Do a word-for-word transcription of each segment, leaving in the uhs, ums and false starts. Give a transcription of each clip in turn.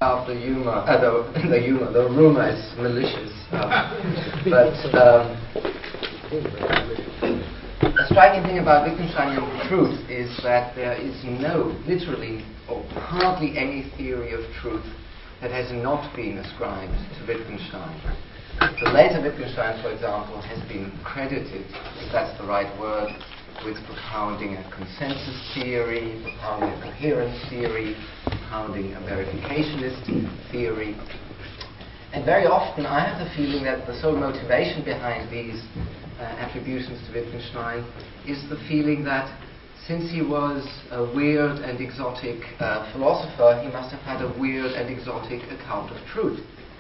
Of the humor, uh, the, the humor, the rumor is malicious. Um, but um, a striking thing about Wittgensteinian truth is that there is no, literally, or hardly any theory of truth that has not been ascribed to Wittgenstein. The later Wittgenstein, for example, has been credited, if that's the right word, with propounding a consensus theory, propounding a coherence theory, propounding a verificationist theory. And very often I have the feeling that the sole motivation behind these uh, attributions to Wittgenstein is the feeling that since he was a weird and exotic uh, philosopher, he must have had a weird and exotic account of truth.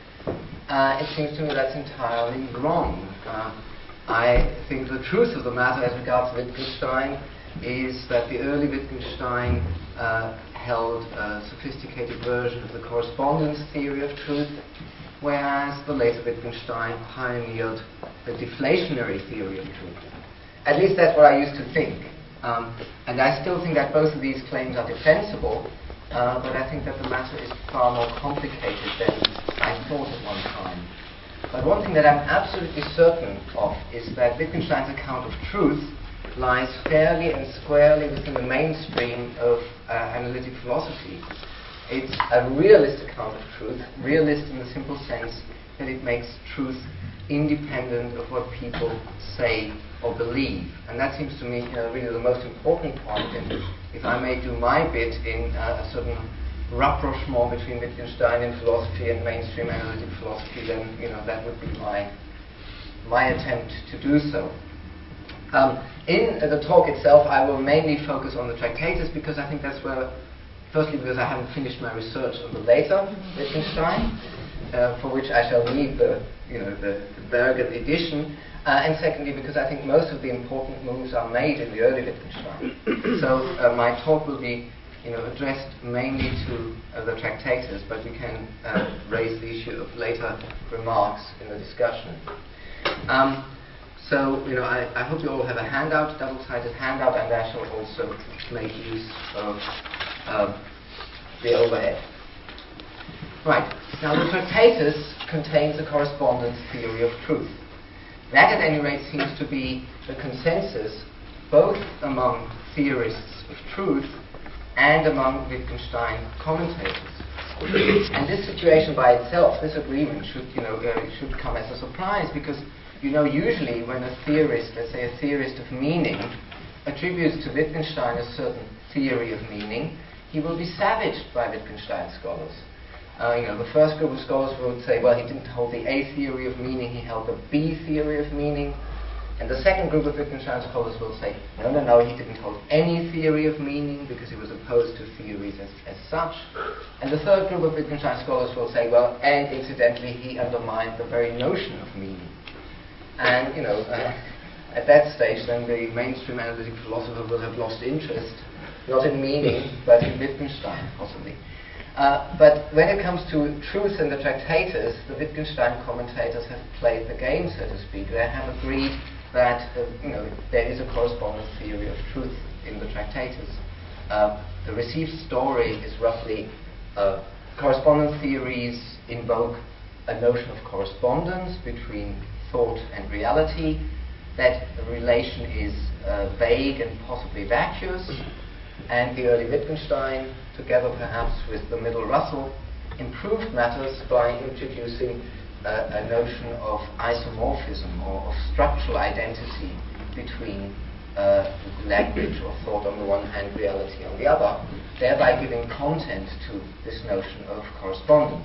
Uh, it seems to me that's entirely wrong. Uh, I think the truth of the matter as regards Wittgenstein is that the early Wittgenstein uh, held a sophisticated version of the correspondence theory of truth, whereas the later Wittgenstein pioneered the deflationary theory of truth. At least that's what I used to think. Um, and I still think that both of these claims are defensible, uh, but I think that the matter is far more complicated than I thought at one time. But one thing that I'm absolutely certain of is that Wittgenstein's account of truth lies fairly and squarely within the mainstream of uh, analytic philosophy. It's a realist account of truth, realist in the simple sense that it makes truth independent of what people say or believe. And that seems to me, you know, really the most important point. And if I may do my bit in uh, a certain rapprochement between Wittgensteinian philosophy and mainstream analytic philosophy, then you know that would be my my attempt to do so. Um, in uh, the talk itself, I will mainly focus on the Tractatus because I think that's where, firstly, because I haven't finished my research on the later Wittgenstein, uh, for which I shall need the you know the, the Bergen edition, uh, and secondly, because I think most of the important moves are made in the early Wittgenstein. So uh, my talk will be you know, addressed mainly to uh, the Tractatus, but we can uh, raise the issue of later remarks in the discussion. Um, so, you know, I, I hope you all have a handout, double-sided handout, and I shall also make use of uh, the overhead. Right, now the Tractatus contains a correspondence theory of truth. That, at any rate, seems to be the consensus both among theorists of truth and among Wittgenstein commentators. And this situation by itself, this agreement, should, you know, uh, should come as a surprise because, you know, usually when a theorist, let's say a theorist of meaning, attributes to Wittgenstein a certain theory of meaning, he will be savaged by Wittgenstein scholars. Uh, you know, the first group of scholars would say, well, he didn't hold the A theory of meaning, he held the B theory of meaning. And the second group of Wittgenstein scholars will say, no, no, no, he didn't hold any theory of meaning because he was opposed to theories as, as such. And the third group of Wittgenstein scholars will say, well, and incidentally, he undermined the very notion of meaning. And, you know, uh, at that stage, then the mainstream analytic philosopher will have lost interest, not in meaning, but in Wittgenstein, possibly. Uh, but when it comes to truth and the Tractatus, the Wittgenstein commentators have played the game, so to speak. They have agreed that uh, you know, there is a correspondence theory of truth in the Tractatus. Uh, the received story is roughly uh, correspondence theories invoke a notion of correspondence between thought and reality, that the relation is uh, vague and possibly vacuous, and the early Wittgenstein, together perhaps with the middle Russell, improved matters by introducing Uh, a notion of isomorphism or of structural identity between uh, language or thought on the one hand, reality on the other, thereby giving content to this notion of correspondence.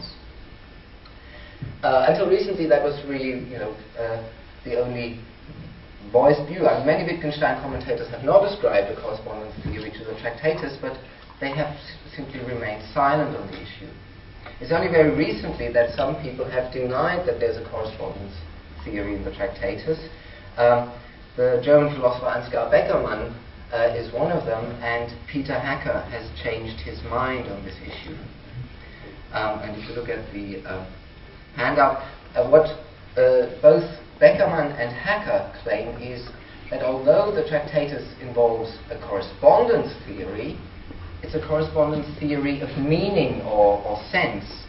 Uh, until recently, that was really, you know, uh, the only voiced view. And many Wittgenstein commentators have not ascribed a correspondence theory to the Tractatus, but they have s- simply remained silent on the issue. It's only very recently that some people have denied that there's a correspondence theory in the Tractatus. Um, the German philosopher Ansgar Beckermann uh, is one of them, and Peter Hacker has changed his mind on this issue. Um, and if you look at the uh, handout, uh, what uh, both Beckermann and Hacker claim is that although the Tractatus involves a correspondence theory, it's a correspondence theory of meaning or, or sense,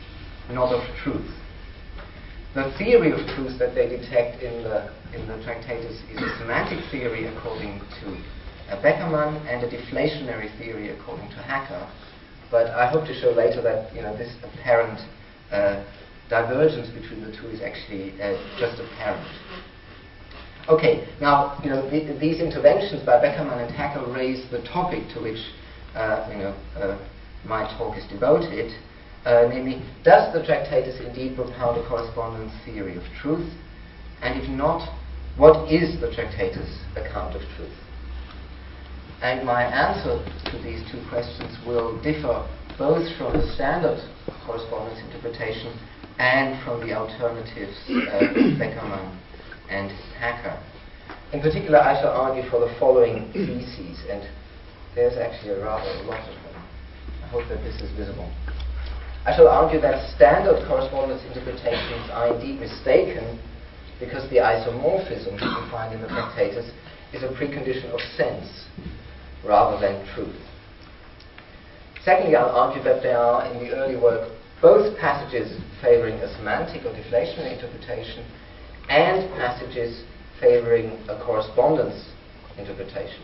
not of truth. The theory of truth that they detect in the, in the Tractatus is a semantic theory according to uh, Beckermann and a deflationary theory according to Hacker. But I hope to show later that, you know, this apparent uh, divergence between the two is actually uh, just apparent. Okay, now, you know, the, these interventions by Beckermann and Hacker raise the topic to which, uh, you know, uh, my talk is devoted. Uh, namely, does the Tractatus indeed propound a correspondence theory of truth? And if not, what is the Tractatus' account of truth? And my answer to these two questions will differ both from the standard correspondence interpretation and from the alternatives, uh, Beckermann and Hacker. In particular, I shall argue for the following theses, and there's actually a rather a lot of them. I hope that this is visible. I shall argue that standard correspondence interpretations are indeed mistaken because the isomorphism we find in the Tractatus is a precondition of sense rather than truth. Secondly, I'll argue that there are in the early work both passages favoring a semantic or deflationary interpretation and passages favoring a correspondence interpretation.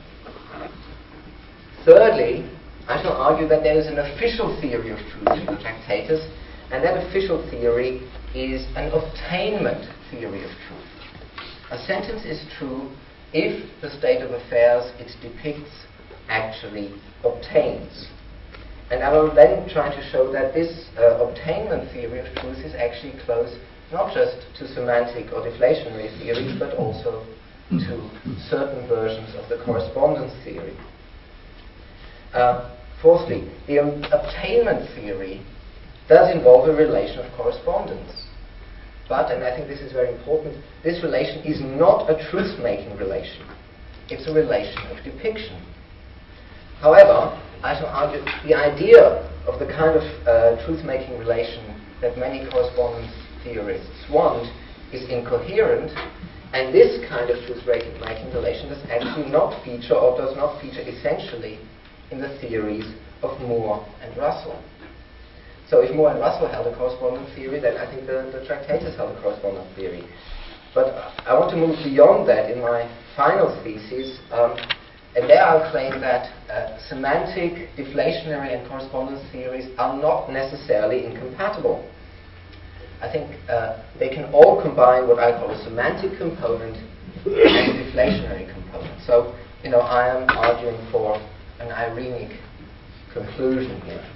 Thirdly, I shall argue that there is an official theory of truth in the Tractatus, and that official theory is an obtainment theory of truth. A sentence is true if the state of affairs it depicts actually obtains. And I will then try to show that this uh, obtainment theory of truth is actually close not just to semantic or deflationary theories, but also to certain versions of the correspondence theory. Uh, fourthly, the um, obtainment theory does involve a relation of correspondence. But, and I think this is very important, this relation is not a truth-making relation. It's a relation of depiction. However, I shall argue the idea of the kind of uh, truth-making relation that many correspondence theorists want is incoherent, and this kind of truth-making relation does actually not feature, or does not feature essentially, in the theories of Moore and Russell. So if Moore and Russell held a correspondence theory, then I think the, the Tractatus held a correspondence theory. But I want to move beyond that in my final thesis, um, and there I'll claim that uh, semantic, deflationary, and correspondence theories are not necessarily incompatible. I think uh, they can all combine what I call a semantic component and a deflationary component. So, you know, I am arguing for an irenic conclusion here.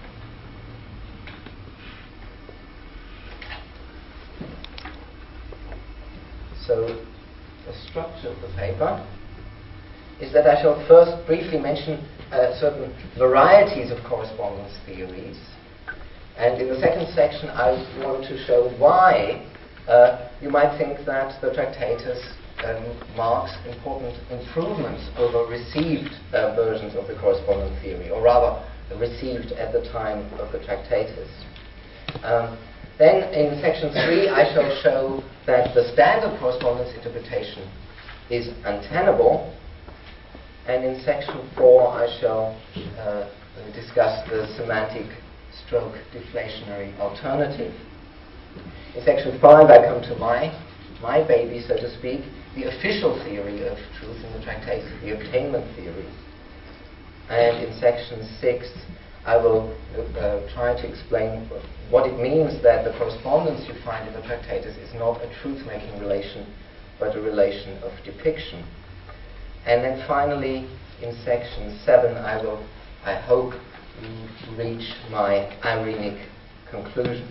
So, the structure of the paper is that I shall first briefly mention uh, certain varieties of correspondence theories. And in the second section, I want to show why uh, you might think that the Tractatus um, marks important improvements over received uh, versions of the correspondence theory, or rather, received at the time of the Tractatus. Um, then, in section three, I shall show that the standard correspondence interpretation is untenable. And in section four, I shall uh, discuss the semantic stroke deflationary alternative. In section five, I come to my, my baby, so to speak, the official theory of truth in the Tractatus, the obtainment theory. And in section six, I will uh, try to explain what it means that the correspondence you find in the Tractatus is not a truth-making relation, but a relation of depiction. And then finally, in section seven, I will, I hope, reach my irenic conclusion.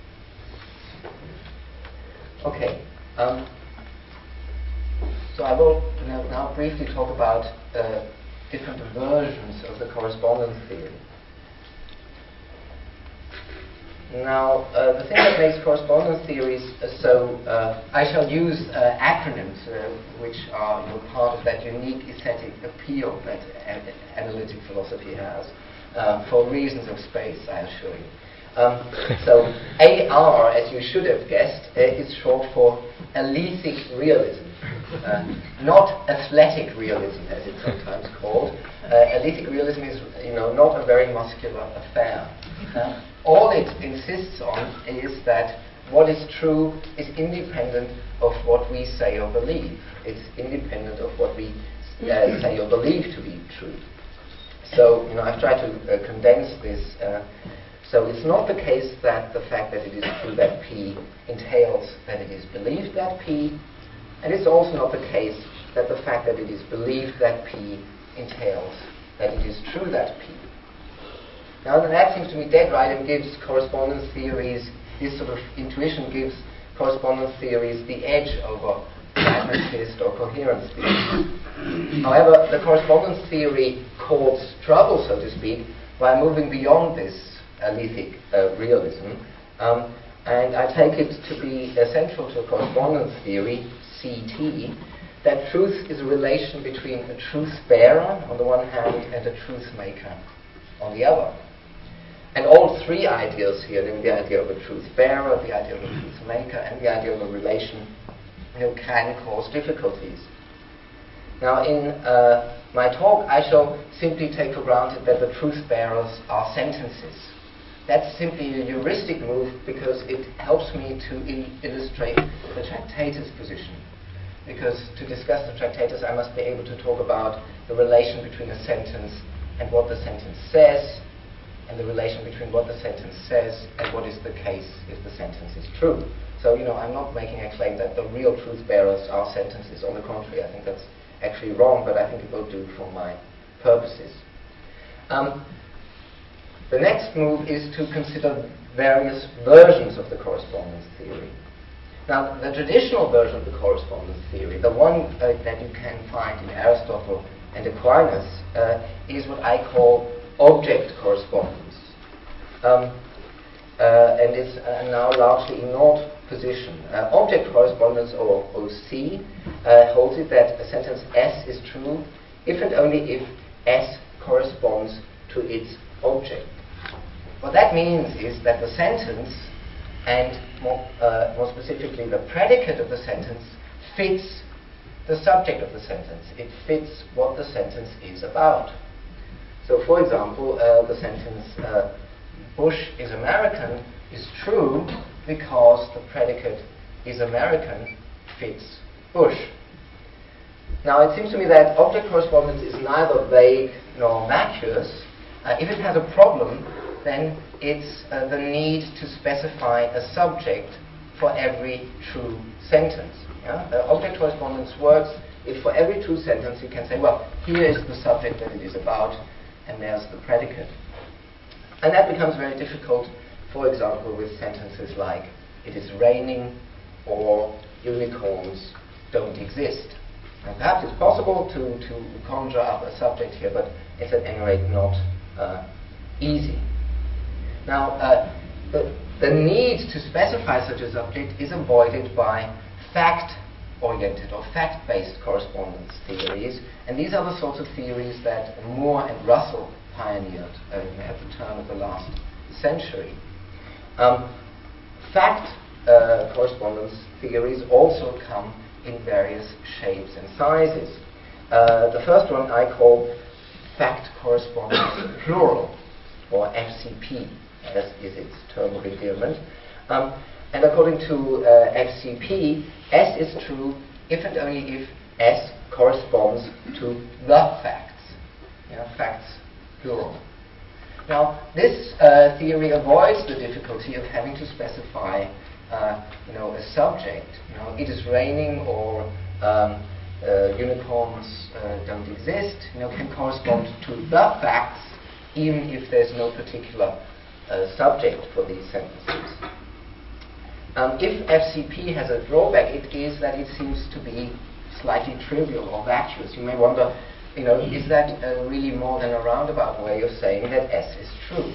Okay, um, so I will now, now briefly talk about uh, different versions of the correspondence theory. Now, uh, the thing that makes correspondence theories uh, so, uh, I shall use uh, acronyms, uh, which are, you know, part of that unique aesthetic appeal that an- analytic philosophy has, uh, for reasons of space, I assure you. Um, so, A R, as you should have guessed, uh, is short for alethic realism, uh, not athletic realism, as it's sometimes called. Uh, alethic realism is, you know, not a very muscular affair. Uh, all it insists on is that what is true is independent of what we say or believe. It's independent of what we uh, say or believe to be true. So, you know, I've tried to uh, condense this. Uh, so it's not the case that the fact that it is true that P entails that it is believed that P, and it's also not the case that the fact that it is believed that P entails that it is true that P. Now that seems to me dead right and gives correspondence theories, this sort of intuition gives correspondence theories the edge over pragmatist or coherence theory. However, the correspondence theory causes trouble, so to speak, by moving beyond this alethic uh, realism, um, and I take it to be essential to correspondence theory, C T, that truth is a relation between a truth bearer on the one hand and a truth maker on the other. And all three ideas here, the idea of a truth bearer, the idea of a truth maker, and the idea of a relation, you know, can cause difficulties. Now, in uh, my talk, I shall simply take for granted that the truth bearers are sentences. That's simply a heuristic move because it helps me to il- illustrate the Tractatus position. Because to discuss the Tractatus, I must be able to talk about the relation between a sentence and what the sentence says, and the relation between what the sentence says and what is the case if the sentence is true. So, you know, I'm not making a claim that the real truth bearers are sentences. On the contrary, I think that's actually wrong, but I think it will do for my purposes. Um, the next move is to consider various versions of the correspondence theory. Now, the traditional version of the correspondence theory, the one uh, that you can find in Aristotle and Aquinas, uh, is what I call object correspondence. Um, uh, and it's uh, now largely ignored position. Uh, object correspondence, or O C, uh, holds it that a sentence S is true if and only if S corresponds to its object. What that means is that the sentence, and more, uh, more specifically the predicate of the sentence, fits the subject of the sentence. It fits what the sentence is about. So, for example, uh, the sentence uh, Bush is American is true because the predicate is American fits Bush. Now, it seems to me that object correspondence is neither vague nor vacuous. Uh, if it has a problem, then it's uh, the need to specify a subject for every true sentence. Yeah? Uh, object correspondence works if for every true sentence you can say, well, here is the subject that it is about, and there's the predicate. And that becomes very difficult, for example, with sentences like, it is raining, or unicorns don't exist. And perhaps it's possible to, to conjure up a subject here, but it's at any rate not uh, easy. Now, uh, the, the need to specify such a subject is avoided by fact-oriented or fact-based correspondence theories, and these are the sorts of theories that Moore and Russell pioneered uh, at the turn of the last century. Um, fact uh, correspondence theories also come in various shapes and sizes. Uh, the first one I call fact correspondence plural, or F C P, as is its term of endearment. Um, and according to uh, F C P, S is true if and only if S corresponds to the facts. Yeah, facts plural. Now, this uh, theory avoids the difficulty of having to specify, uh, you know, a subject. You know, it is raining, or um, uh, unicorns uh, don't exist. You know, can correspond to the facts, even if there's no particular uh, subject for these sentences. Um, if F C P has a drawback, it is that it seems to be slightly trivial or vacuous. You may wonder, you know, is that uh, really more than a roundabout way of saying that S is true?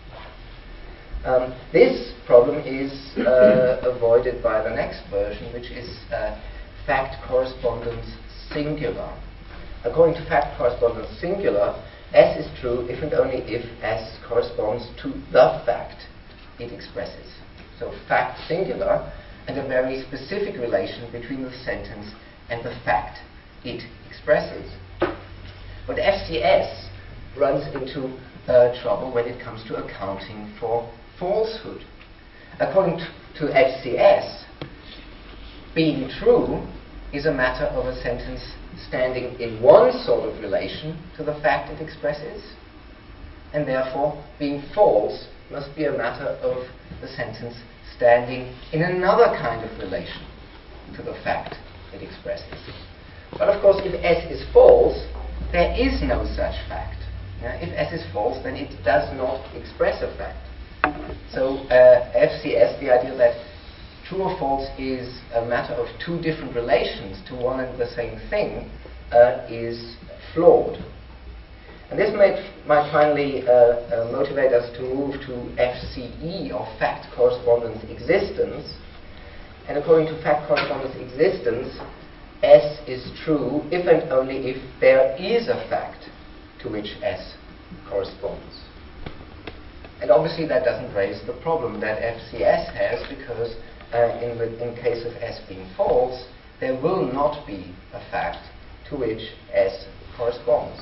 Um, this problem is uh, avoided by the next version, which is uh, fact correspondence singular. According to fact correspondence singular, S is true if and only if S corresponds to the fact it expresses. So fact singular, and a very specific relation between the sentence and the fact it expresses. But F C S runs into uh, trouble when it comes to accounting for falsehood. According to, to F C S, being true is a matter of a sentence standing in one sort of relation to the fact it expresses, and therefore being false must be a matter of the sentence standing in another kind of relation to the fact it expresses. But of course, if S is false, there is no such fact. Uh, if S is false, then it does not express a fact. So uh, F C S, the idea that true or false is a matter of two different relations to one and the same thing, uh, is flawed. And this might, might finally uh, uh, motivate us to move to F C E, or fact correspondence existence. And according to fact correspondence existence, S is true if and only if there is a fact to which S corresponds. And obviously that doesn't raise the problem that F C S has, because uh, in, the, in case of S being false, there will not be a fact to which S corresponds.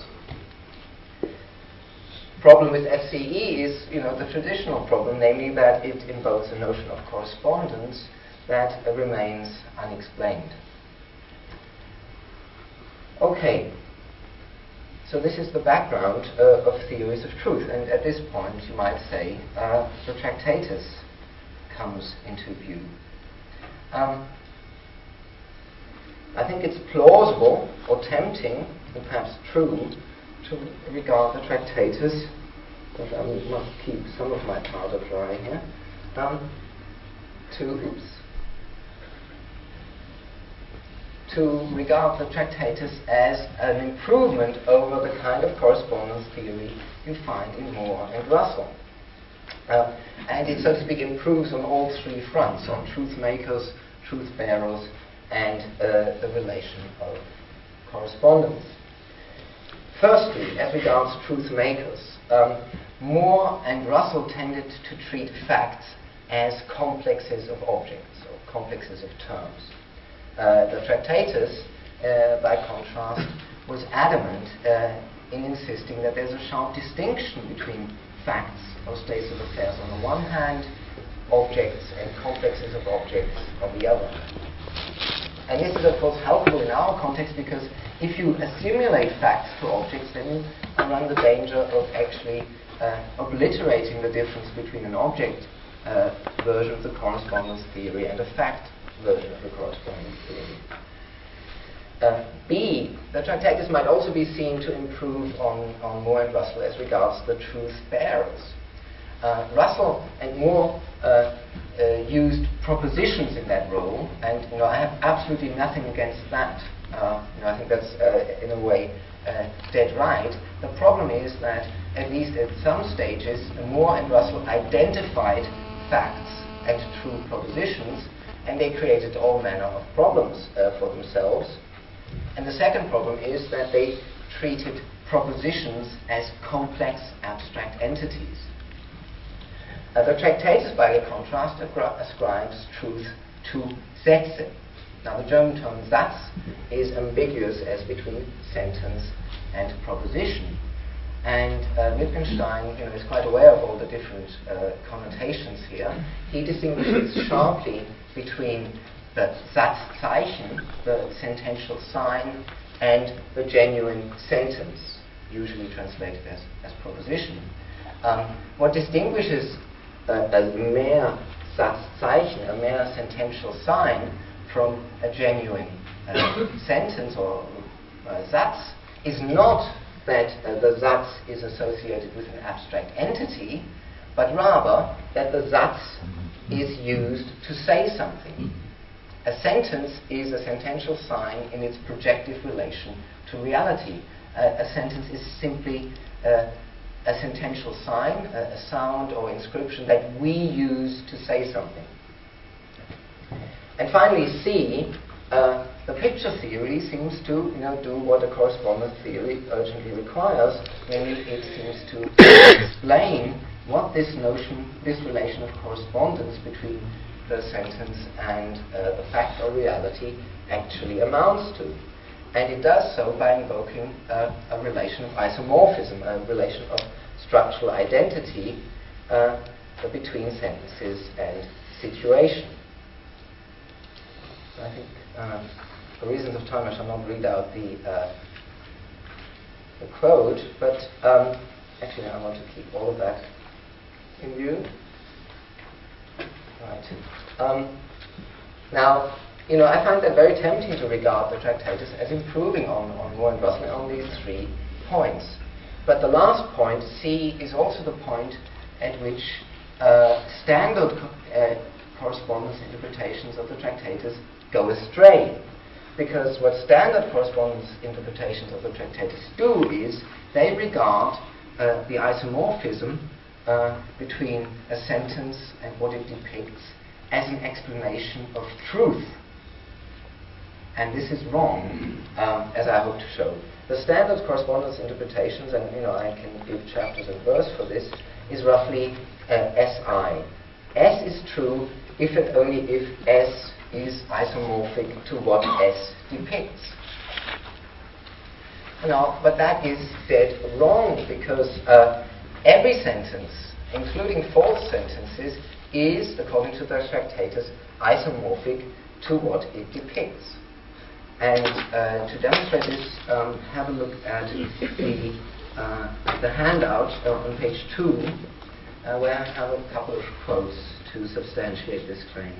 Problem with F C E is, you know, the traditional problem, namely that it invokes a notion of correspondence that uh, remains unexplained. Okay, so this is the background uh, of theories of truth, and at this point you might say uh, the Tractatus comes into view. Um, I think it's plausible or tempting, and perhaps true, to regard the Tractatus, but I must keep some of my powder dry here, um, to, oops, to regard the Tractatus as an improvement over the kind of correspondence theory you find in Moore and Russell. Uh, and it, so to speak, improves on all three fronts, on truth makers, truth bearers, and uh, the relation of correspondence. Firstly, as regards truth makers, um, Moore and Russell tended to treat facts as complexes of objects, or complexes of terms. Uh, the Tractatus, uh, by contrast, was adamant uh, in insisting that there's a sharp distinction between facts or states of affairs on the one hand, objects and complexes of objects on the other. And this is of course helpful in our context, because if you assimilate facts to objects, then you run the danger of actually uh, obliterating the difference between an object uh, version of the correspondence theory and a fact version of the correspondence theory. Uh, B, the Tractatus might also be seen to improve on, on Moore and Russell as regards the truth bearers. Uh, Russell and Moore uh, uh, used propositions in that role, and you know, I have absolutely nothing against that. Uh, you know, I think that's uh, in a way uh, dead right. The problem is that, at least at some stages, Moore and Russell identified facts and true propositions, and they created all manner of problems uh, for themselves. And the second problem is that they treated propositions as complex abstract entities. Uh, the Tractatus, by contrast, ascribes truth to Sätze. Now, the German term Satz is ambiguous as between sentence and proposition. And uh, Wittgenstein, you know, is quite aware of all the different uh, connotations here. He distinguishes sharply between the Satzzeichen, the sentential sign, and the genuine sentence, usually translated as, as proposition. Um, what distinguishes uh, a mere Satzzeichen, a mere sentential sign, from a genuine uh, sentence or uh, Satz is not that uh, the Satz is associated with an abstract entity, but rather that the Satz is used to say something. A sentence is a sentential sign in its projective relation to reality. Uh, a sentence is simply uh, a sentential sign, a, a sound or inscription that we use to say something. And finally, C, uh, the picture theory seems to, you know, do what a correspondence theory urgently requires, namely it seems to explain what this notion, this relation of correspondence between the sentence and uh, the fact or reality actually amounts to. And it does so by invoking uh, a relation of isomorphism, a relation of structural identity uh, between sentences and situation. I think, uh, for reasons of time, I shall not read out the, uh, the quote, but um, actually I want to keep all of that in view. Right. Um, now, you know, I find that very tempting to regard the Tractatus as improving on, on Moore and Russell on these three points. But the last point, C, is also the point at which uh, standard co uh, correspondence interpretations of the Tractatus go astray. Because what standard correspondence interpretations of the Tractatus do is they regard uh, the isomorphism uh, between a sentence and what it depicts as an explanation of truth. And this is wrong, um, as I hope to show. The standard correspondence interpretations, and you know I can give chapters and verse for this, is roughly uh, S I. S is true if and only if S is isomorphic to what S depicts. Now, but that is dead wrong, because uh, every sentence, including false sentences, is, according to the Tractatus, isomorphic to what it depicts. And uh, to demonstrate this, um, have a look at the, uh, the handout uh, on page two, uh, where I have a couple of quotes to substantiate this claim.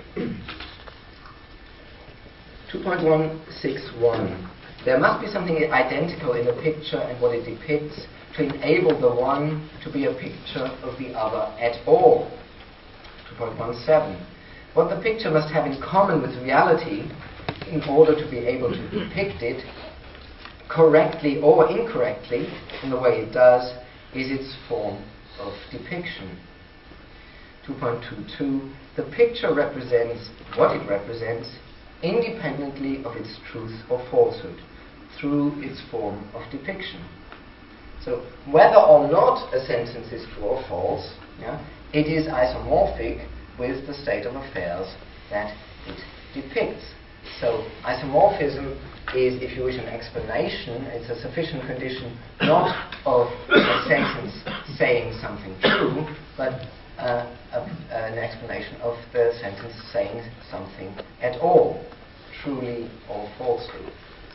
two point one six one. There must be something identical in a picture and what it depicts to enable the one to be a picture of the other at all. two point one seven. What the picture must have in common with reality in order to be able to depict it correctly or incorrectly in the way it does is its form of depiction. two point two two. The picture represents what it represents independently of its truth or falsehood through its form of depiction. So whether or not a sentence is true or false, yeah, it is isomorphic with the state of affairs that it depicts. So isomorphism is, if you wish, an explanation. It's a sufficient condition not of a sentence saying something true, but uh, a, an explanation of the sentence saying something at all, truly or falsely.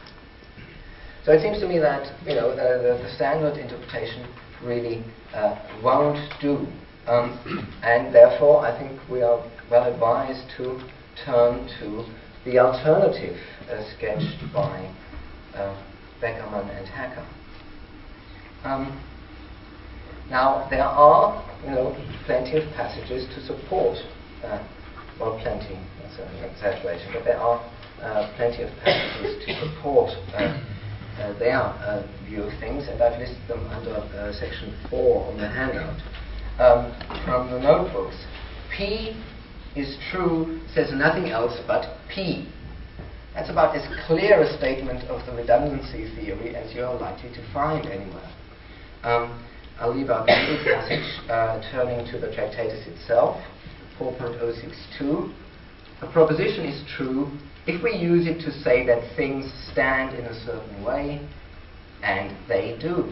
So it seems to me that, you know, the, the, the standard interpretation really uh, won't do, um, and therefore I think we are well advised to turn to the alternative uh, sketched by uh, Beckermann and Hacker. Um, now there are, you know, plenty of passages to support. Uh, well, plenty. That's an exaggeration, but there are uh, plenty of passages to support uh, uh, their uh, view of things, and I've listed them under uh, section four on the handout. Um, from the notebooks, P is true says nothing else but P. That's about as clear a statement of the redundancy theory as you're likely to find anywhere. Um, I'll leave out the full passage, uh, turning to the Tractatus itself, four point oh six two. A proposition is true if we use it to say that things stand in a certain way, and they do.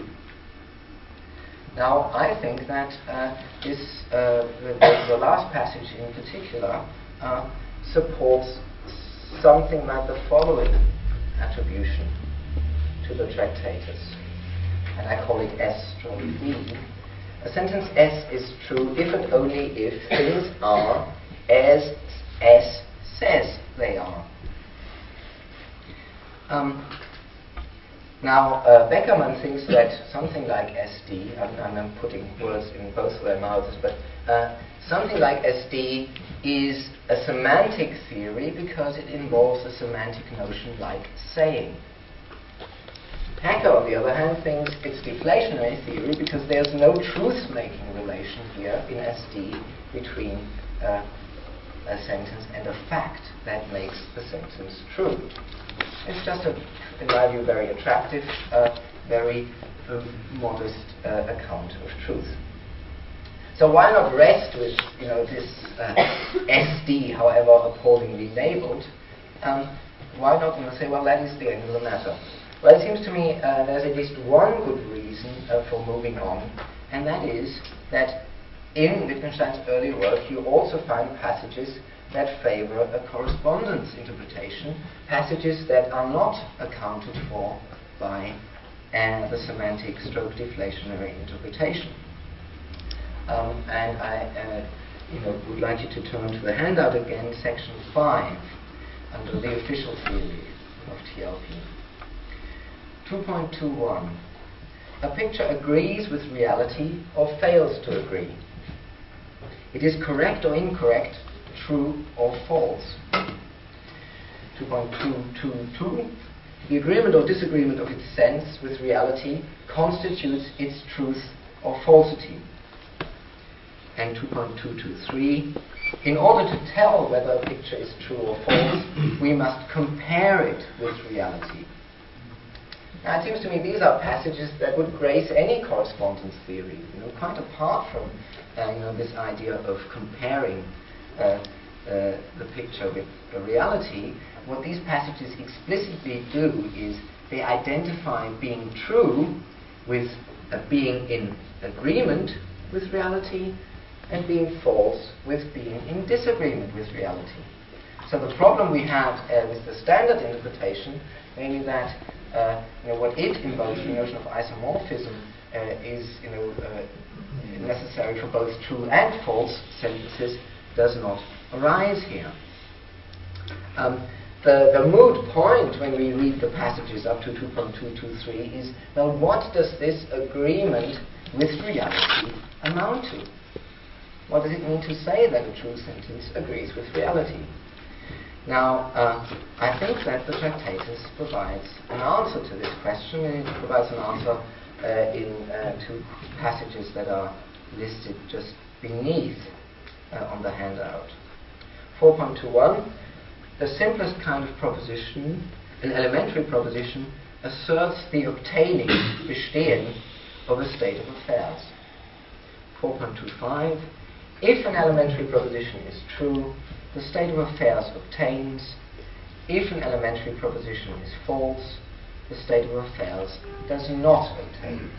Now, I think that uh, this, uh, the, the last passage in particular, uh, supports something like the following attribution to the Tractatus, and I call it S strong V. A sentence S is true if and only if things are as S says they are. Um, Now, uh, Beckermann thinks that something like S D, I'm, I'm putting words in both of their mouths, but uh, something like S D is a semantic theory because it involves a semantic notion like saying. Hacker, on the other hand, thinks it's deflationary theory because there's no truth-making relation here in S D between uh, a sentence and a fact that makes the sentence true. It's just, a, in my view, very attractive, uh, very uh, modest uh, account of truth. So why not rest with, you know, this uh, S D, however appallingly labeled? Um, why not, you know, say, well, that is the end of the matter? Well, it seems to me uh, there's at least one good reason uh, for moving on, and that is that in Wittgenstein's early work you also find passages that favor a correspondence interpretation, passages that are not accounted for by uh, the semantic stroke deflationary interpretation. Um, and I uh, you know, would like you to turn to the handout again, section five, under the official theory of T L P. two point two one. A picture agrees with reality or fails to agree. It is correct or incorrect, true or false. two point two two two. The agreement or disagreement of its sense with reality constitutes its truth or falsity. And two point two two three. In order to tell whether a picture is true or false, we must compare it with reality. Now, it seems to me these are passages that would grace any correspondence theory, you know, quite apart from uh, you know, this idea of comparing uh, uh, the picture with the reality. What these passages explicitly do is they identify being true with uh, being in agreement with reality, and being false with being in disagreement with reality. So the problem we have uh, with the standard interpretation, namely that uh, you know, what it invokes, the notion of isomorphism, uh, is you know, uh, necessary for both true and false sentences, does not arise here. Um, the, the moot point when we read the passages up to two point two two three is, well, what does this agreement with reality amount to? What does it mean to say that a true sentence agrees with reality? Now, uh, I think that the Tractatus provides an answer to this question, and it provides an answer uh, in uh, two passages that are listed just beneath uh, on the handout. four point two one, the simplest kind of proposition, an elementary proposition, asserts the obtaining, bestehen, of a state of affairs. four point two five, if an elementary proposition is true, the state of affairs obtains. If an elementary proposition is false, the state of affairs does not obtain.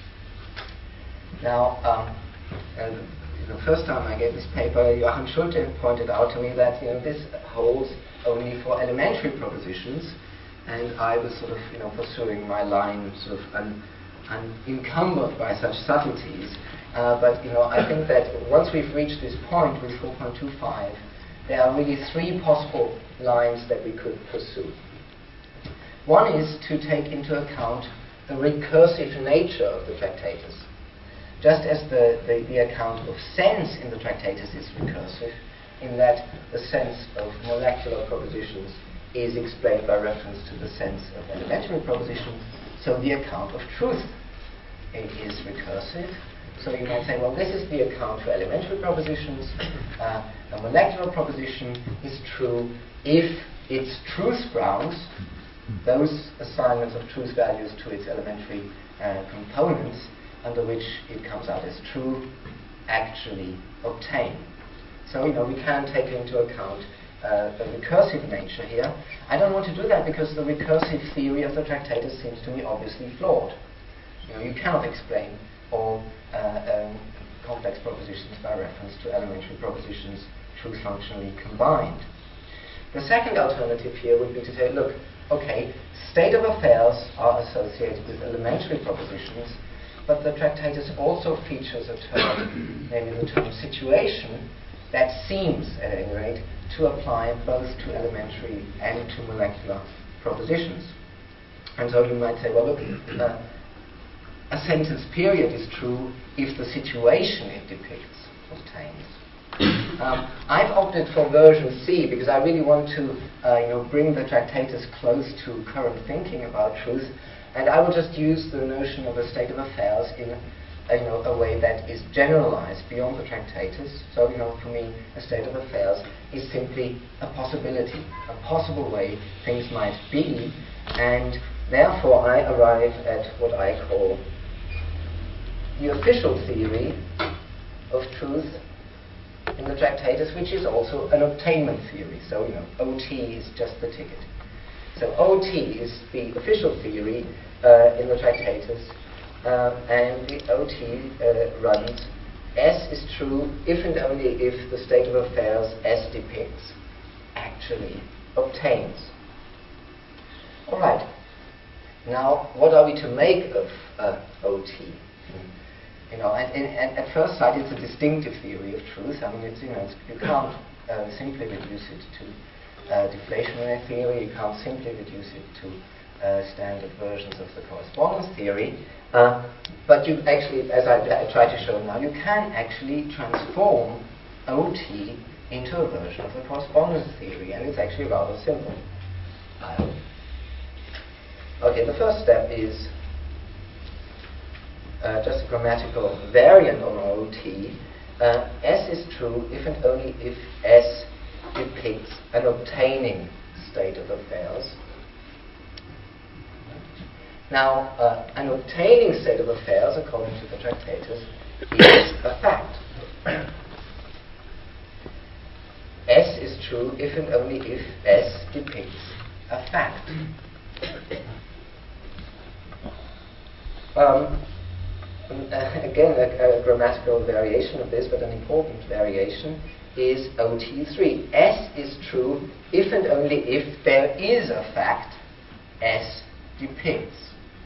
Now, um, uh, the first time I gave this paper, Joachim Schulte pointed out to me that you know, this holds only for elementary propositions, and I was sort of you know, pursuing my line sort of un, unencumbered by such subtleties. Uh, but you know, I think that once we've reached this point with four point two five, there are really three possible lines that we could pursue. One is to take into account the recursive nature of the Tractatus. Just as the, the, the account of sense in the Tractatus is recursive, in that the sense of molecular propositions is explained by reference to the sense of elementary propositions, so the account of truth is recursive. So you might say, well, this is the account for elementary propositions. Uh, a molecular proposition is true if its truth grounds, those assignments of truth values to its elementary uh, components under which it comes out as true, actually obtain. So, you know, we can take into account uh, the recursive nature here. I don't want to do that because the recursive theory of the Tractatus seems to me obviously flawed. You know, you cannot explain all uh, um, complex propositions by reference to elementary propositions truth functionally combined. The second alternative here would be to say, look, okay, state of affairs are associated with elementary propositions, but the Tractatus also features a term, namely the term situation, that seems, at any rate, to apply both to elementary and to molecular propositions. And so you might say, well, look, uh, a sentence period is true if the situation it depicts obtains. Um, I've opted for version C because I really want to uh, you know, bring the Tractatus close to current thinking about truth, and I will just use the notion of a state of affairs in uh, you know, a way that is generalized beyond the Tractatus. So, you know, for me, a state of affairs is simply a possibility, a possible way things might be, and therefore I arrive at what I call the official theory of truth in the Tractatus, which is also an obtainment theory. So, you know, O T is just the ticket. So O T is the official theory uh, in the Tractatus, uh, and the O T uh, runs S is true if and only if the state of affairs S depicts actually obtains. All right. Now, what are we to make of uh, O T? You know, and, and, and at first sight, it's a distinctive theory of truth. I mean, it's, you know, it's, you can't uh, simply reduce it to uh, deflationary theory. You can't simply reduce it to uh, standard versions of the correspondence theory. Uh, but you actually, as I, I try to show now, you can actually transform O T into a version of the correspondence theory, and it's actually rather simple. Uh, okay, the first step is Uh, just a grammatical variant on O T. Uh, S is true if and only if S depicts an obtaining state of affairs. Now, uh, an obtaining state of affairs, according to the Tractatus, is a fact. S is true if and only if S depicts a fact. Um, Uh, again, a, a grammatical variation of this, but an important variation, is O T three. S is true if and only if there is a fact S depicts.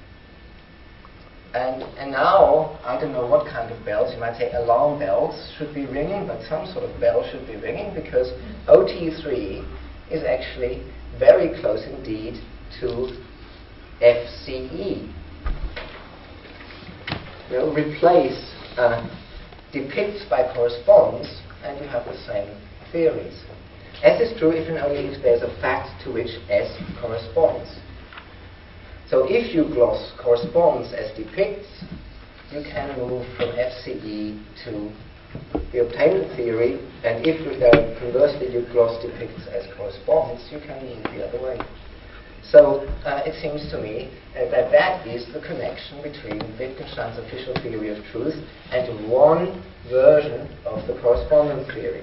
And, and now, I don't know what kind of bells, you might say alarm bells should be ringing, but some sort of bell should be ringing, because O T three is actually very close indeed to F C E. You know, replace uh, depicts by corresponds, and you have the same theories. S is true if and only if there's a fact to which S corresponds. So if you gloss corresponds as depicts, you can move from F C E to the obtainment theory, and if uh, conversely you gloss depicts as corresponds, you can move the other way. So uh, it seems to me uh, that that is the connection between Wittgenstein's official theory of truth and one version of the correspondence theory.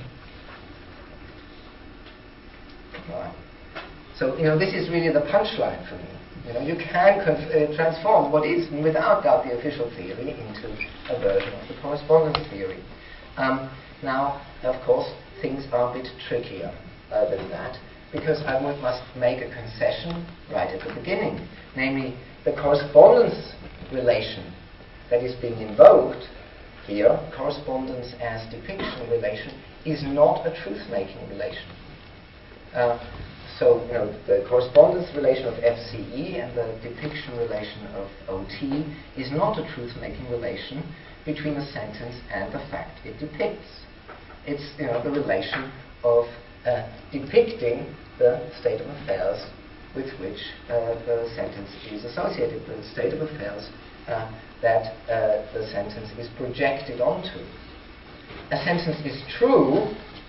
Right. So, you know, this is really the punchline for me. You know, you can conf- uh, transform what is, without doubt, the official theory into a version of the correspondence theory. Um, now, of course, things are a bit trickier uh, than that, because I would, must make a concession right at the beginning. Namely, the correspondence relation that is being invoked here, correspondence as depiction relation, is not a truth-making relation. Uh, so, you know, the correspondence relation of F C E and the depiction relation of O T is not a truth-making relation between a sentence and the fact it depicts. It's, you know, the relation of Uh, depicting the state of affairs with which uh, the sentence is associated, the state of affairs uh, that uh, the sentence is projected onto. A sentence is true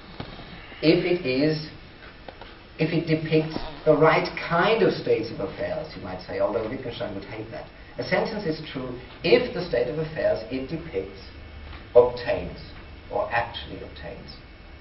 if it is, if it depicts the right kind of states of affairs, you might say, although Wittgenstein would hate that. A sentence is true if the state of affairs it depicts obtains, or actually obtains.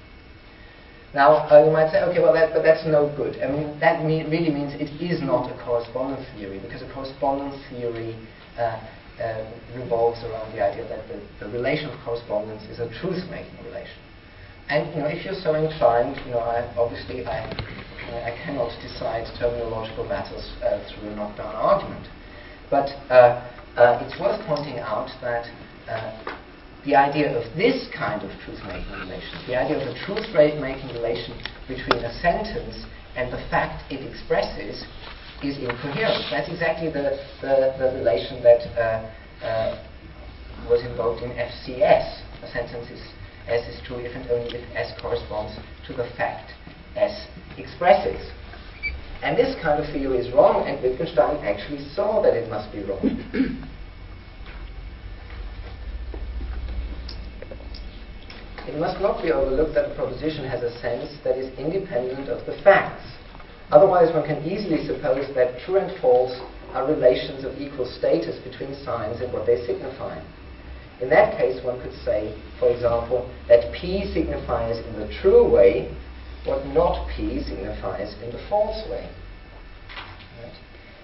Now, uh, you might say, okay, well, that, but that's no good. I mean, that mean, really means it is not a correspondence theory, because a correspondence theory uh, uh, revolves around the idea that the, the relation of correspondence is a truth-making relation. And, you know, if you're so inclined, you know, I, obviously I, I cannot decide terminological matters uh, through a knockdown argument. But uh, uh, it's worth pointing out that uh, the idea of this kind of truth-making relation, the idea of a truth-making relation between a sentence and the fact it expresses, is incoherent. That's exactly the, the, the relation that uh, uh, was invoked in F C S. A sentence is S is true if and only if S corresponds to the fact S expresses. And this kind of theory is wrong, and Wittgenstein actually saw that it must be wrong. It must not be overlooked that the proposition has a sense that is independent of the facts. Otherwise, one can easily suppose that true and false are relations of equal status between signs and what they signify. In that case, one could say, for example, that P signifies in the true way what not P signifies in the false way. Right?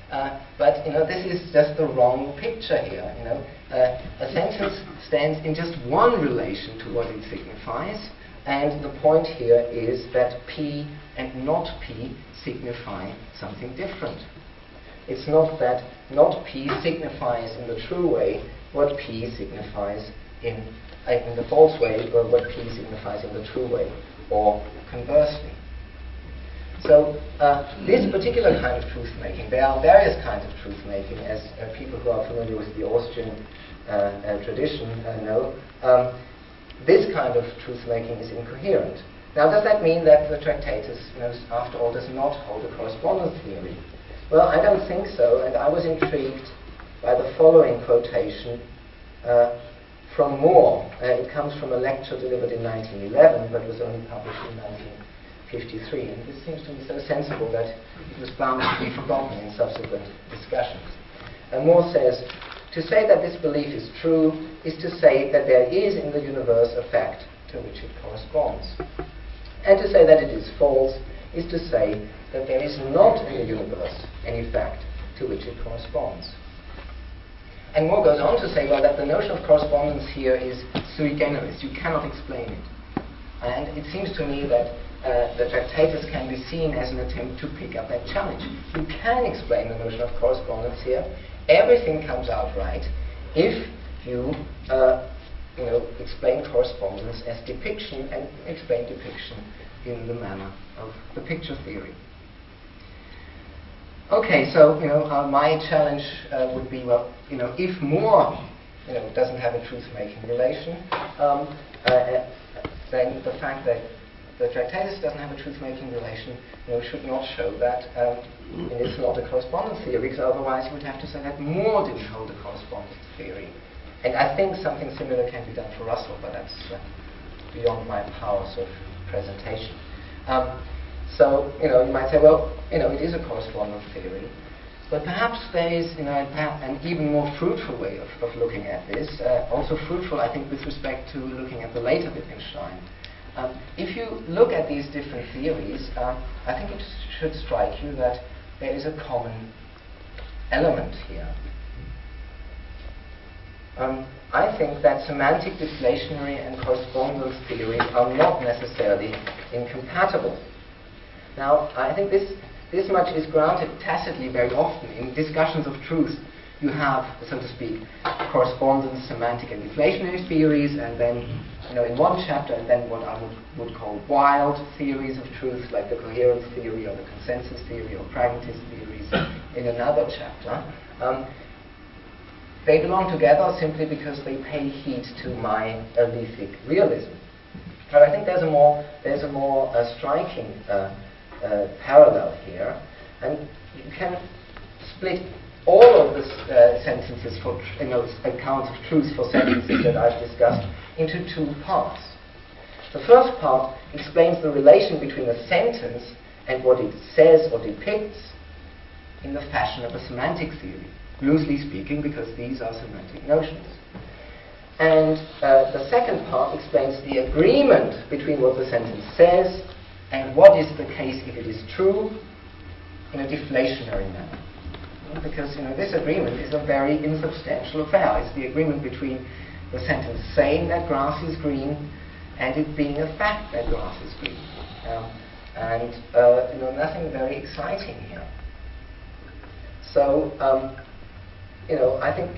Uh, but you know, this is just the wrong picture here. You know, uh, a sentence stands in just one relation to what it signifies, and the point here is that P and not P signify something different. It's not that not P signifies in the true way what P signifies in, uh, in the false way, or what P signifies in the true way, or conversely. So uh, this particular kind of truth-making, there are various kinds of truth-making, as uh, people who are familiar with the Austrian uh, uh, tradition uh, know. Um, this kind of truth-making is incoherent. Now, does that mean that the Tractatus, you know, after all, does not hold a correspondence theory? Well, I don't think so, and I was intrigued by the following quotation uh, from Moore. Uh, it comes from a lecture delivered in nineteen eleven, but was only published in nineteen fifty-three, and this seems to me so sensible that it was bound to be forgotten in subsequent discussions. And Moore says, "To say that this belief is true is to say that there is in the universe a fact to which it corresponds. And to say that it is false is to say that there is not in the universe any fact to which it corresponds." And Moore goes on to say, well, that the notion of correspondence here is sui generis. You cannot explain it. And it seems to me that uh, the Tractatus can be seen as an attempt to pick up that challenge. You can explain the notion of correspondence here. Everything comes out right if you, uh, you know, explain correspondence as depiction and explain depiction in the manner of the picture theory. Okay, so you know, uh, my challenge uh, would be, well, you know, if Moore, you know, doesn't have a truth-making relation, um, uh, then the fact that the Tractatus doesn't have a truth-making relation, you know, should not show that um, it is not a correspondence theory, because otherwise you would have to say that Moore didn't hold a correspondence theory. And I think something similar can be done for Russell, but that's uh, beyond my powers of presentation. Um, so, you know, you might say, well, you know, it is a correspondence theory, but perhaps there is, you know, an even more fruitful way of, of looking at this, uh, also fruitful, I think, with respect to looking at the later Wittgenstein. Um, if you look at these different theories, uh, I think it should strike you that there is a common element here. Um, I think that semantic deflationary and correspondence theories are not necessarily incompatible. Now, I think this, this much is granted tacitly very often. In discussions of truth, you have, so to speak, correspondence, semantic and deflationary theories, and then, you know, in one chapter, and then what I would, would call wild theories of truth, like the coherence theory or the consensus theory or pragmatist theories in another chapter. Um, They belong together simply because they pay heed to my alethic realism. But I think there's a more, there's a more uh, striking uh, uh, parallel here, and you can split all of the uh, sentences for, tr- you know, accounts of truth for sentences that I've discussed into two parts. The first part explains the relation between a sentence and what it says or depicts in the fashion of a semantic theory. Loosely speaking, because these are semantic notions. And uh, the second part explains the agreement between what the sentence says and what is the case if it is true in a deflationary manner. Because, you know, this agreement is a very insubstantial affair. It's the agreement between the sentence saying that grass is green and it being a fact that grass is green. Um, and, uh, you know, nothing very exciting here. So, um, you know, I think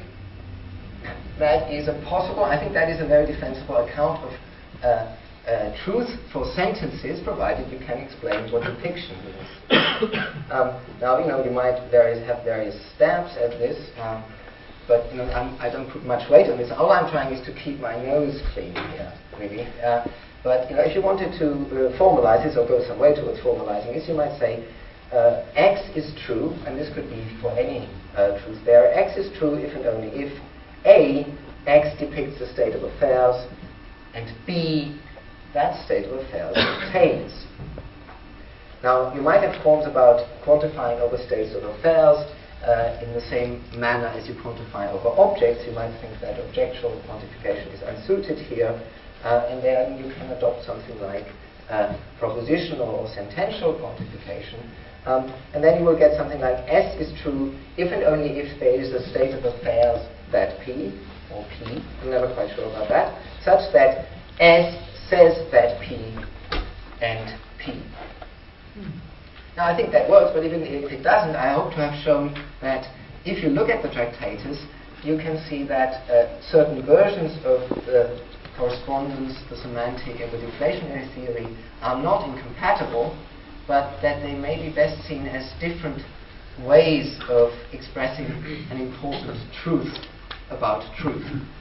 that is a possible, I think that is a very defensible account of uh, uh, truth for sentences, provided you can explain what depiction means. um, now, you know, you might various, have various stabs at this, um, but, you know, I'm, I don't put much weight on this. All I'm trying is to keep my nose clean here, really. Uh, but, you know, if you wanted to uh, formalize this, or go some way towards formalizing this, you might say, Uh, X is true, and this could be for any uh, truth there. X is true if and only if A, X depicts the state of affairs, and B, that state of affairs obtains. Now, you might have forms about quantifying over states of affairs uh, in the same manner as you quantify over objects. You might think that objectual quantification is unsuited here, uh, and then you can adopt something like uh, propositional or sentential quantification. Um, and then you will get something like S is true if and only if there is a state of affairs that P, or P, I'm never quite sure about that, such that S says that P and P. Now I think that works, but even if it doesn't, I hope to have shown that if you look at the Tractatus, you can see that uh, certain versions of the correspondence, the semantic and the deflationary theory are not incompatible, but that they may be best seen as different ways of expressing an important truth about truth.